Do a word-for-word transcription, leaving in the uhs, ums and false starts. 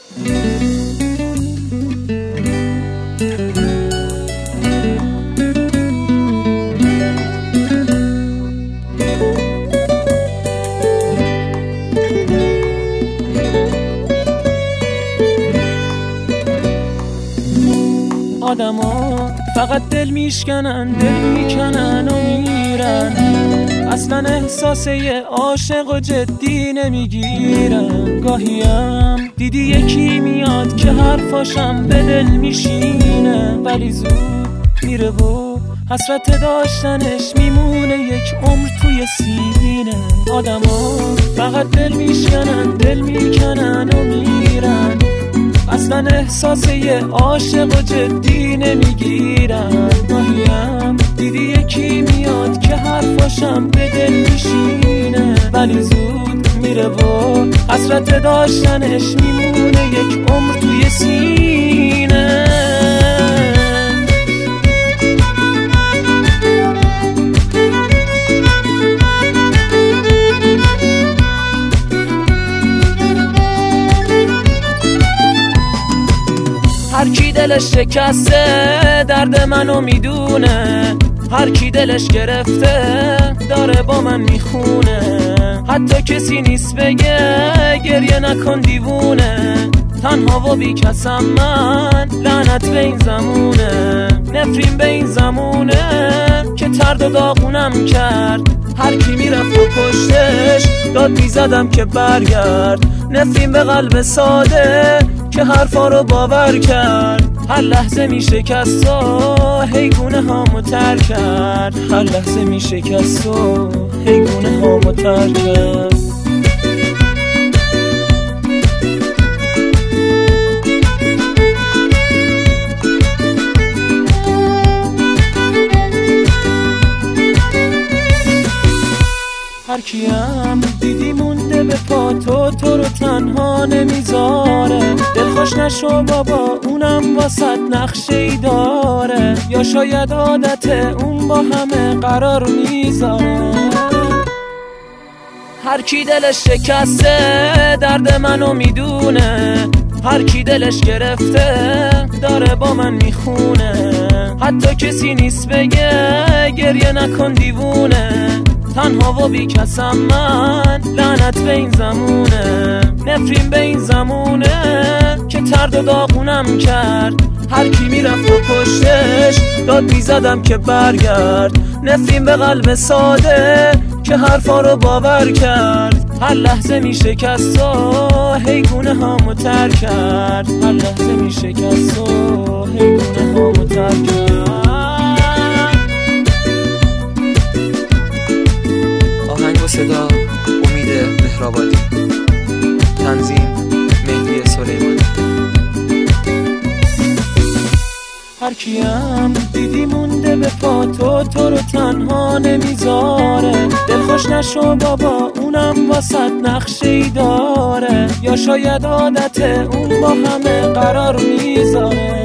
آدما فقط دل میشکنن، دل میکنن و میرن، اصلا احساس یه عاشق و جدی نمیگیرن. گاهیم دیدی یکی میاد که حرفاشم به دل میشینه، ولی زود میره و حسرت داشتنش میمونه یک عمر توی سینه. آدما فقط دل میشکنن، دل میکنن و میرن، اصلا احساس یه عاشق و جدی نمیگیرن. گاهیم دیدی یکی میاد که حرفاشم به دل میشینه، ولی زود میره و حسرت داشتنش میمونه یک عمر توی سینه. هر کی دلش شکسته درد منو میدونه، هر کی دلش گرفته داره با من میخونه. حتی کسی نیست بگه گریه نکن دیوونه، تنها و بی کسم من، لعنت به این زمونه. نفرین به این زمونه که ترد و داغونم کرد، هر کی میرفت و پشتش داد میزدم که برگرد. نفرین به قلب ساده که حرفا رو باور کرد، هر لحظه میشکست و هیگونه هامو تر کرد، هر لحظه میشکست و هیگونه هامو تر کرد. هر کیم دیدی مونده به پا تو، تو رو تنها نمیذاره. دلخوش نشو بابا اونم واسط نقشه ای داره، یا شاید عادت اون با همه قرار میذاره. هر کی دلش شکسته درد منو میدونه، هر کی دلش گرفته داره با من میخونه. حتی کسی نیست بگه گریه نکن دیوونه، تنها و بی کسم من، لعنت به این زمونه. نفرین به این زمونه که ترد و داغونم کرد، هر کی میرفت و پشتش داد میزدم که برگرد. نفرین به قلب ساده که حرفا رو باور کرد، هر لحظه میشکست و هیگونه هامو تر کرد، هر لحظه میشکست و هیگونه هامو تر کرد. آهنگ و صدا امید مهرآبادی، تنظیم مهدی سلیمانی. هر کیم دیدی مونده به پا تو، تو رو تنها نمیذاره. دلخوش نشو بابا اونم واسط نقشه ای داره، یا شاید عادت اون با همه قرار میذاره.